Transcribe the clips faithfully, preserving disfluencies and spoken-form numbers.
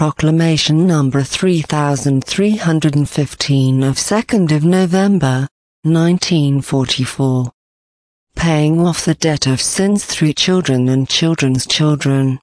Proclamation number three thousand three hundred fifteen of second of November, nineteen forty-four. Paying off the debt of sins through children and children's children.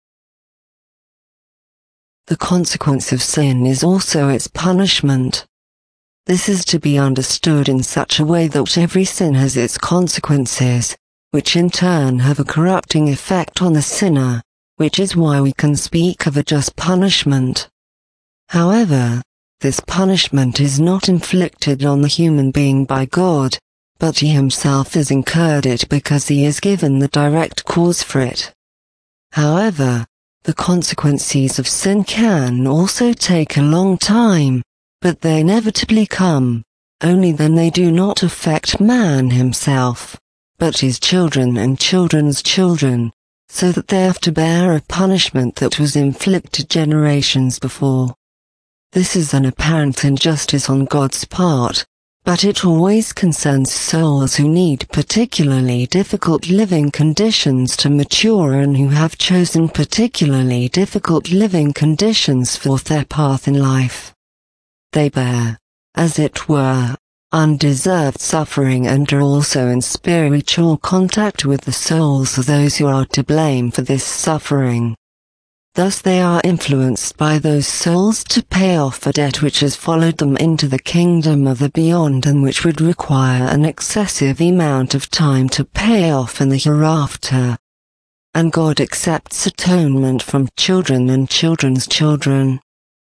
The consequence of sin is also its punishment. This is to be understood in such a way that every sin has its consequences, which in turn have a corrupting effect on the sinner, which is why we can speak of a just punishment. However, this punishment is not inflicted on the human being by God, but he himself has incurred it because he is given the direct cause for it. However, the consequences of sin can also take a long time, but they inevitably come, only then they do not affect man himself, but his children and children's children, so that they have to bear a punishment that was inflicted generations before. This is an apparent injustice on God's part, but it always concerns souls who need particularly difficult living conditions to mature and who have chosen particularly difficult living conditions for their path in life. They bear, as it were, undeserved suffering and are also in spiritual contact with the souls of those who are to blame for this suffering. Thus they are influenced by those souls to pay off a debt which has followed them into the kingdom of the beyond and which would require an excessive amount of time to pay off in the hereafter. And God accepts atonement from children and children's children.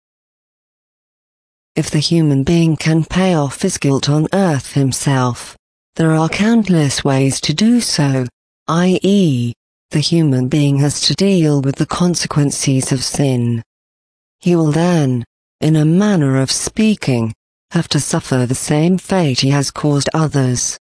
If the human being can pay off his guilt on earth himself, there are countless ways to do so, that is, the human being has to deal with the consequences of sin. He will then, in a manner of speaking, have to suffer the same fate he has caused others.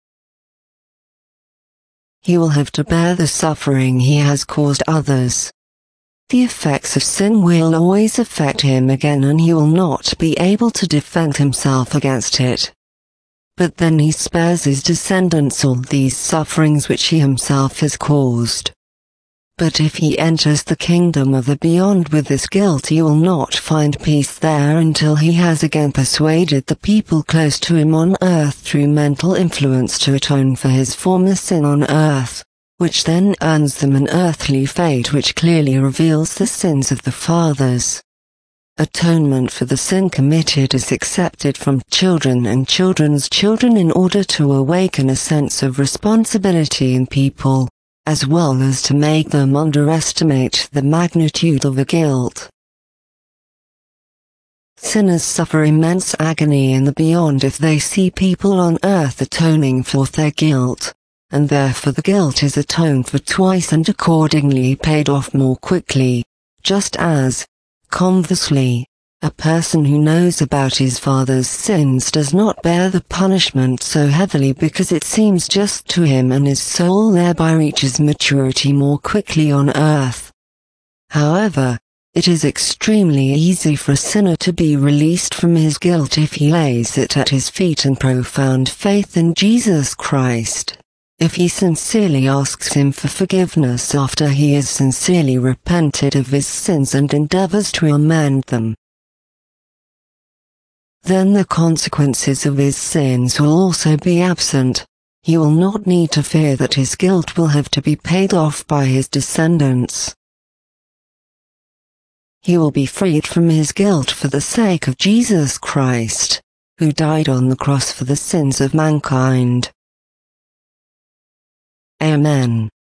He will have to bear the suffering he has caused others. The effects of sin will always affect him again and he will not be able to defend himself against it. But then he spares his descendants all these sufferings which he himself has caused. But if he enters the kingdom of the beyond with this guilt, he will not find peace there until he has again persuaded the people close to him on earth through mental influence to atone for his former sin on earth, which then earns them an earthly fate which clearly reveals the sins of the fathers. Atonement for the sin committed is accepted from children and children's children in order to awaken a sense of responsibility in people, as well as to make them underestimate the magnitude of the guilt. Sinners suffer immense agony in the beyond if they see people on earth atoning for their guilt, and therefore the guilt is atoned for twice and accordingly paid off more quickly, just as, conversely, a person who knows about his father's sins does not bear the punishment so heavily because it seems just to him and his soul thereby reaches maturity more quickly on earth. However, it is extremely easy for a sinner to be released from his guilt if he lays it at his feet in profound faith in Jesus Christ. If he sincerely asks him for forgiveness after he has sincerely repented of his sins and endeavors to amend them, then the consequences of his sins will also be absent. He will not need to fear that his guilt will have to be paid off by his descendants. He will be freed from his guilt for the sake of Jesus Christ, who died on the cross for the sins of mankind. Amen.